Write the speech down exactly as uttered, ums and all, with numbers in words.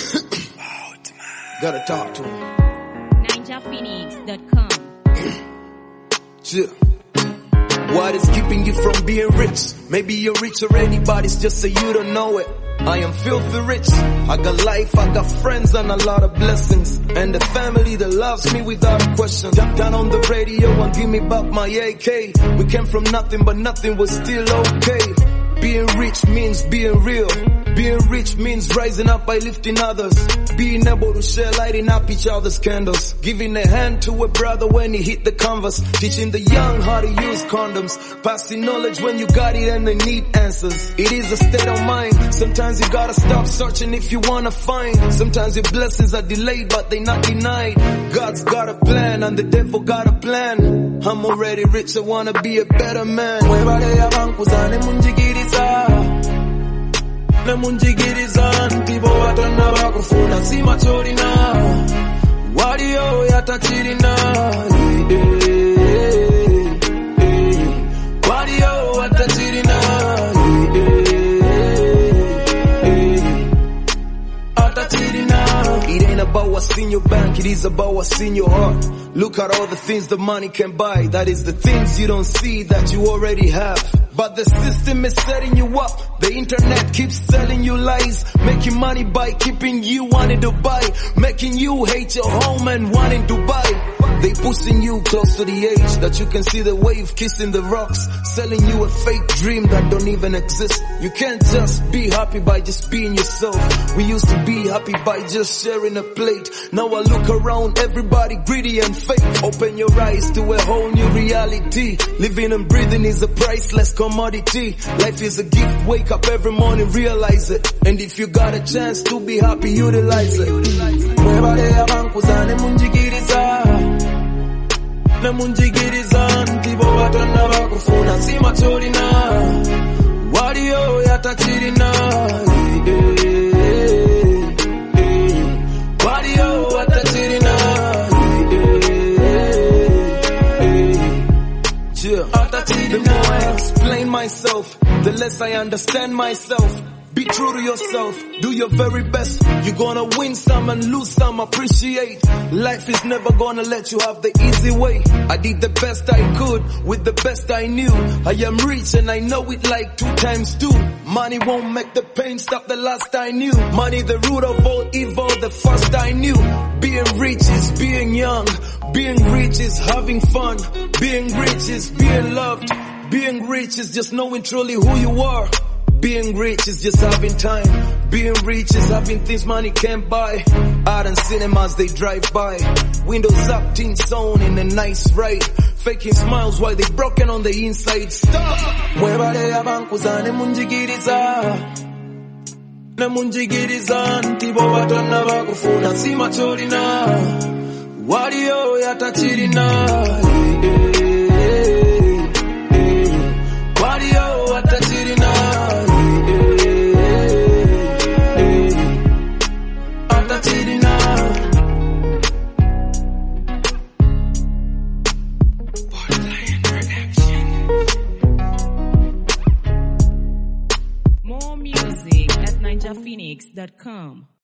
Gotta talk to him. Ninja Phoenix dot com. Chill. What is keeping you from being rich? Maybe you're rich already, but it's just so you don't know it. I am filthy rich. I got life, I got friends and a lot of blessings. And a family that loves me without a question. Jump down on the radio and give me back my A K. We came from nothing, but nothing was still okay. Being rich means being real. Being rich means rising up by lifting others. Being able to share, lighting up each other's candles. Giving a hand to a brother when he hit the canvas. Teaching the young how to use condoms. Passing knowledge when you got it and they need answers. It is a state of mind. Sometimes you gotta stop searching if you wanna find. Sometimes your blessings are delayed but they not denied. God's got a plan and the devil got a plan. I'm already rich, I wanna be a better man. Namunjigiriza ntibo watana bakufuna si machorina waliyo yatachirina waliyo watachirina atachirina. It ain't about what's in your bank, it is about what's in your heart. Look at all the things the money can buy. That is the things you don't see that you already have. But the system is setting you up. The internet keeps selling you lies. Making money by keeping you wanting to buy. Making you hate your home and wanting to buy. They pushing you close to the edge that you can see the wave kissing the rocks. Selling you a fake dream that don't even exist. You can't just be happy by just being yourself. We used to be happy by just sharing a plate. Now I look around, everybody greedy and fake. Open your eyes to a whole new reality. Living and breathing is a priceless commodity. Life is a gift, wake up every morning, realize it. And if you got a chance to be happy, utilize it. Namunjigiriza ntibo watana bakufuna si machorina waliyo yatachirina waliyo watachirina. The more I explain myself, the less I understand myself. Be true to yourself, do your very best. You're gonna win some and lose some, appreciate. Life is never gonna let you have the easy way. I did the best I could with the best I knew. I am rich and I know it like two times two. Money won't make the pain stop the last I knew. Money the root of all evil, the first I knew. Being rich is being young. Being rich is having fun. Being rich is being loved. Being rich is just knowing truly who you are. Being rich is just having time. Being rich is having things money can't buy. Art and cinemas they drive by. Windows up, tints on in a nice ride. Faking smiles while they broken on the inside. Stop! Mwebale ya bankuzane munjigiriza. Na munjigiriza ntibo watana bakufuna si machorina waliyo yatachirina waliyo watachirina. More music at Ninja Phoenix dot com.